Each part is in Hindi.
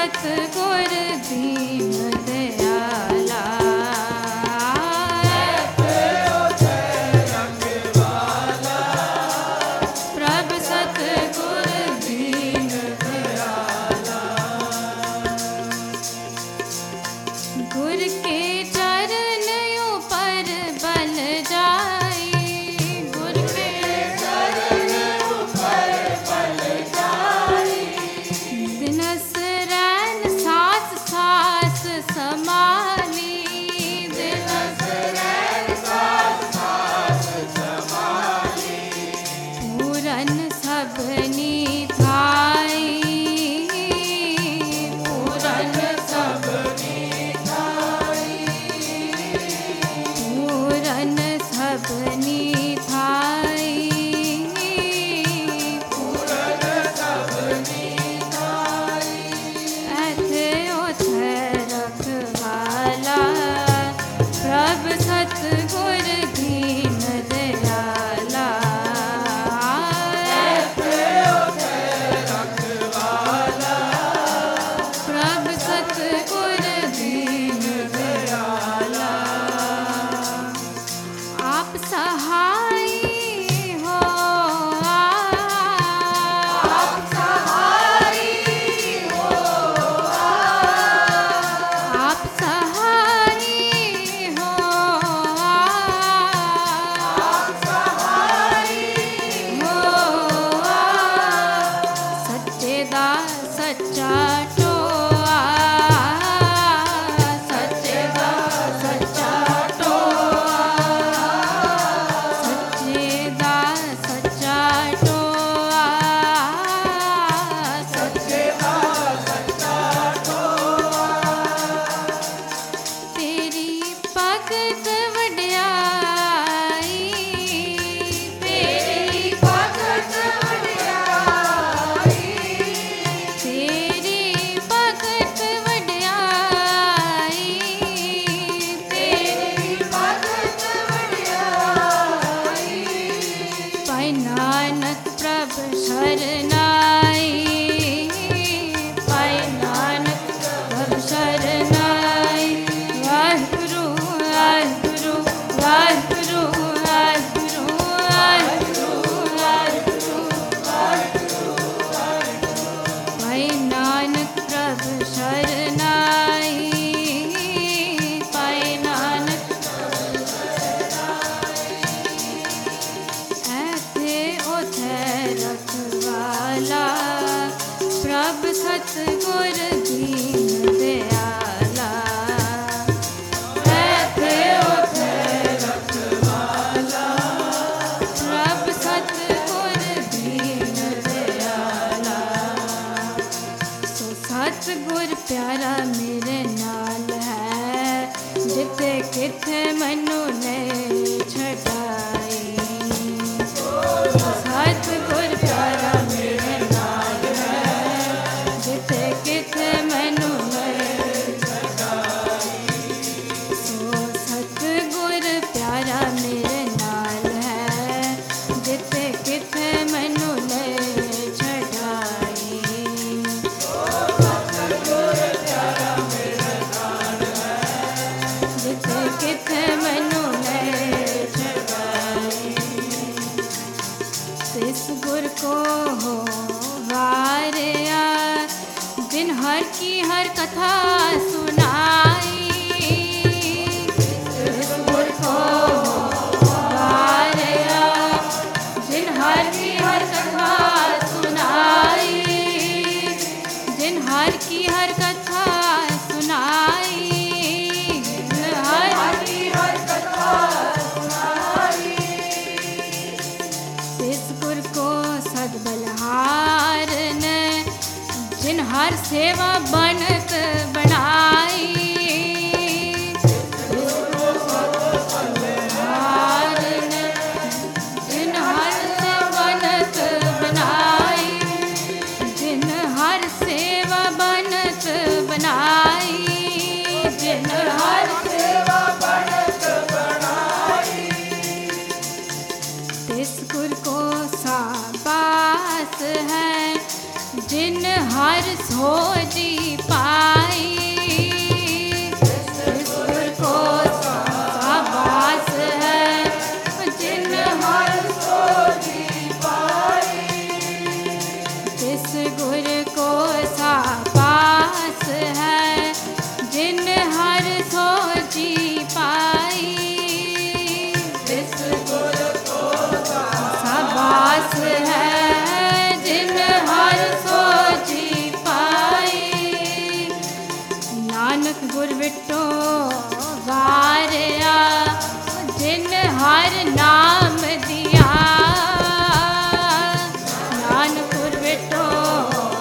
सतगुर दीन दयाला। प्रभ सतगुर दीन दयाला। गुर के चरण ऊपर बल जाई, गुर के चरण ऊपर बल जाई। दिनस रैन सास सास समाली, दिनस रैन सास सास समाली। पूरन सबनी थाई, पूरन सबनी थाई। पूरन सबनी थाई, पूरन सबनी थाई। ऐथे ओथे रखवाला, प्रभ सतगुर दीन दयाला। ऐथे ओथे रखवाला, प्रभ सतगुर दीन दयाला। आप सहाय हो, आप सहाय हो, आप सहाय हो, आप सहाय हो। सच्चे दा सच्चा टोआ, सच्चे दा सच्चा टोआ। सच्चे दा सच्चा टोआ, सच्चे दा सच्चा टोआ। तेरी भगत वड्याई, तेरी भगत वड्याई। तेरी भगत वड्याई, तेरी भगत वड्याई। पाई नानक प्रभ शरनाई, पाई नानक प्रभ शरनाई। वाहिगुरु वाहिगुरु वाहिगुरु वाहिगुरु वाहिगुरु वाहिगुरु वाहिगुरु। पाई नानक प्रभ शरनाई, पाई नानक प्रभ शरनाई। ऐथे ओथे रखवाला, प्रभ सतगुर दीन दयाला। ऐथे ओथे रखवाला, प्रभ सतगुर दीन दयाला। सो सतगुर प्यारा मेरे नाल है, जिथे किथे मैनू ले छड़ाई। सतगुर प्यारा मेरे नाल है, जिथे किथे मैनू ले छड़ाई। सो सतगुर प्यारा मेरे नाल है, जिथे किथे मैनू ले छड़ाई। सतगुर प्यारा मेरे नाल है, जिथे किथे मैनू ले छड़ाई। तिस गुर को हो वारिया, जिन हर की हर कथा सुनाई। तिस गुर को हो वारिया, जिन हर की हर कथा सुनाई। जिन हर की हर कथा सुनाई, जिन हर की हर कथा सुनाई। तिस गुर को सदबलहार ने, जिन हर सेवा बनत बनाई। तिस गुर को सदबलहार ने, जिन हर सेवा बनत बनाई। जिन हर सेवा बनत बनाई, जिन हर सेवा बनत बनाई। तिस गुर को साबास है, जिन हर सोजी पाई, जिस गुर को शाबाश है, जिन हर सोजी पाई, जिस गुर को शाबाश है, जिन हर सोजी पाई, जिस गुर को शाबाश है, जिन हर सोची पाई। नानक गुर विटो वारिया, जिन हर नाम दिया, नानक गुर विटो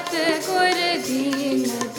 सतगुर दीन